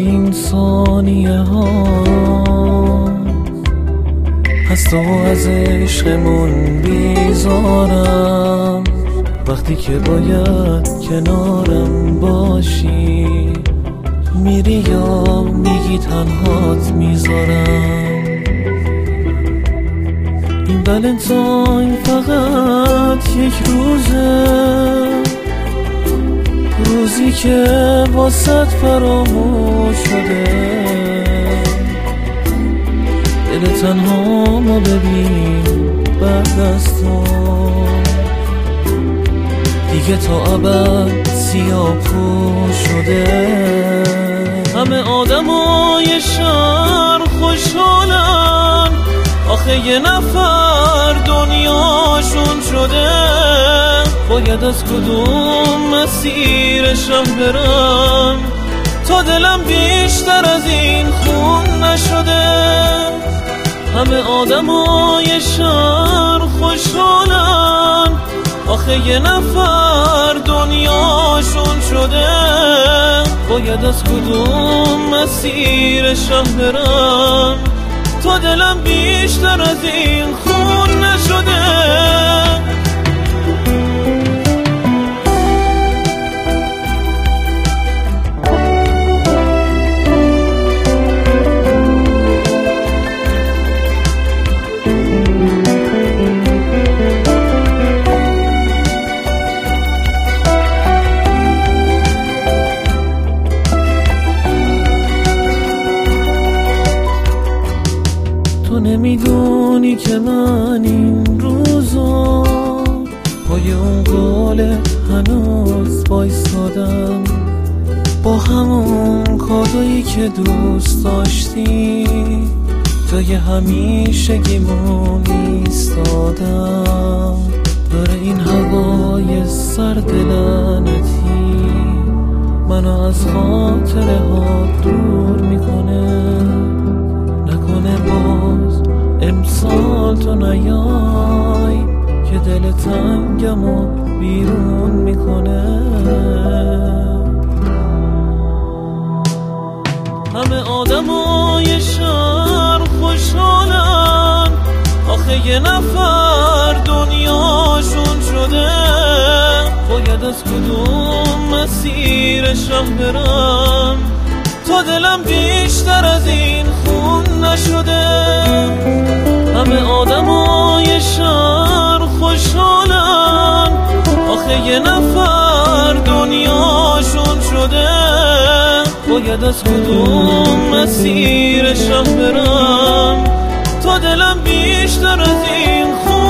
این ثانیه ها از تو از عشقمون بیزارم، وقتی که باید کنارم باشی میری یا میگی تنهات میذارم. این ولنتاین فقط یک روزه، روزی که واسط فراموش شده. دل تنها ما ببین بعد از تو دیگه تا ابد سیاه پوش شده. همه آدمای شهر خوشحالن، آخه یه نفر دنیاشون شده. باید از کدوم مسیر شهر برم تا دلم بیشتر از این خون نشده. همه آدمای شهر خوشحالن، آخه یه نفر دنیاشون شده. باید از کدوم مسیر شهر برم تا دلم بیشتر از این خون نشده. تو نمیدونی که من این روزا پای اون قالت هنوز بایستادم، با همون کادایی که دوست داشتی جای همیشگیمون ایستادم. داره این هوای سرد لعنتی منو از خاطره ها دور میکنه. نکنه باز امسال تو نیای که دل تنگمو بیرون میکنه. همه آدمای شهر خوشحالن، آخه یه نفر دنیاشون شده. باید از کدوم مسیر شهر برم تا دلم بیشتر از این خون نشده. همه آدمای شهر خوشحالن، آخه یه نفر دنیاشون شده. باید از کدوم مسیر شهر برم تا دلم بیشتر از این خون